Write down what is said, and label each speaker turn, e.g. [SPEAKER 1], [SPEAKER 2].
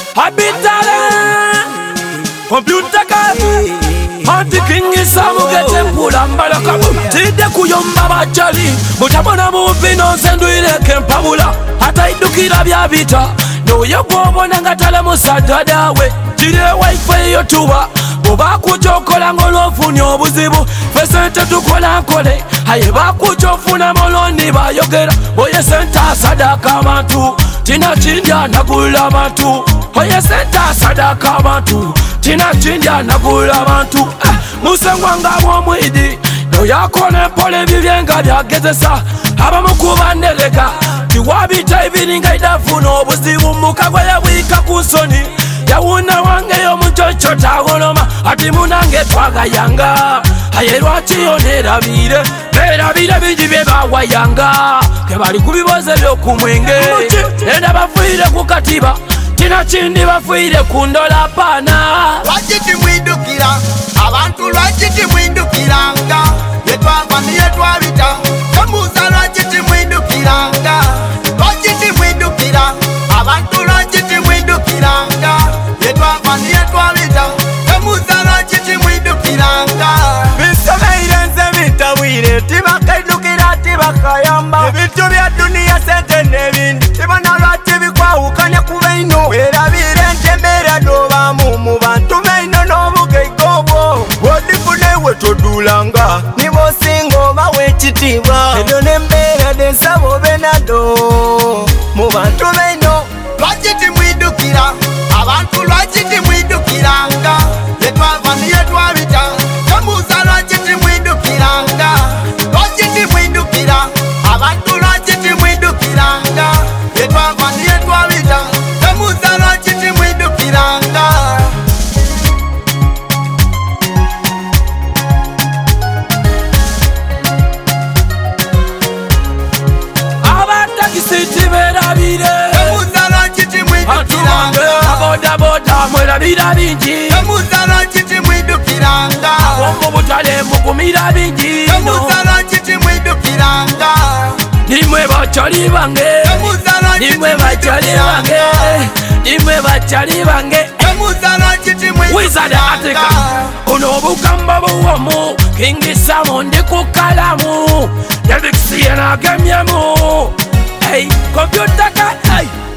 [SPEAKER 1] Habitale Computer guy Anti-king isamugete mpula mbalakabu Tide kuyomba bachali Mutabona mubino zenduileke mpabula Hata idukira byabita Noye gwobona ngatale musajja dawe Jire wife yotuba Boba kujokola ngolofuni obuzibu Fesente tukola nkole Haye bakujofuna moloni bayogera Oye senta sadaka abantu Tina chinja nagula abantu Oye senta sadaka abantu Tina chinja nagula abantu Musengwanga mwomwidi Noyakone pole bibyenga byagezesa Abamukuba nereka Tiwabita ibiringa idafuna obuzibu Mukagwa yabwika kunsoni Yawuna wange yomuchocho tagoloma Ati munange twagayanga Aye lwaki yonerabire Berabire bingi byebawayanga Kebali kubiboze byokumwenge Enda bafuire kukatiba Tina chindi bafuire kundola pana
[SPEAKER 2] Lwaki timwidukira Abantu lwaki timwidukiranga Yetwava niyetwabita Tembuza lwaki timwidukiranga Lwaki timwidukira Abantu lwaki timwidukiranga Yetwava niyetwabita Tembuza lwaki timwidukiranga
[SPEAKER 3] Bisomeire nze bitawire Tibakaidukira tibakayamba Ebintu bya dunia sente nebindi Tibona lwaki bikwawukanya ku beino Werabire ntembera dobamu mu bantu beino n'obugeigo bwo Wodifune wetodulanga Nibo singo bawe ekitiibwa Edo n'embeera densabo benado Mu bantu beino
[SPEAKER 2] Lwaki timwidukira Abantu lwaki timwidukiranga Yetwava niyetwabita Tembuza lwaki timwidukiranga Lwaki timwidukira Abantu lwaki timwidukiranga Yetwava niyetwabita Tembuza lwaki timwidukiranga
[SPEAKER 1] Abatakisiti berabire
[SPEAKER 2] Tembuza lwaki timwidukiranga
[SPEAKER 1] Aboda boda mwerabira bingi
[SPEAKER 2] Tembuza lwaki timwidukiranga
[SPEAKER 1] Abombo butale mugumira bingi
[SPEAKER 2] Tembuza lwaki timwidukiranga
[SPEAKER 1] Nimwe bachali bange
[SPEAKER 2] Tembuza lwaki
[SPEAKER 1] Nimwe bachali bange Nimwe bachali bange
[SPEAKER 2] Tembuza lwaki
[SPEAKER 1] Wizard Africa Uno bukamba buwamu Kingi Samo ndi kukalamu Yabiksi yana gemyamu Hey, computer guy, hey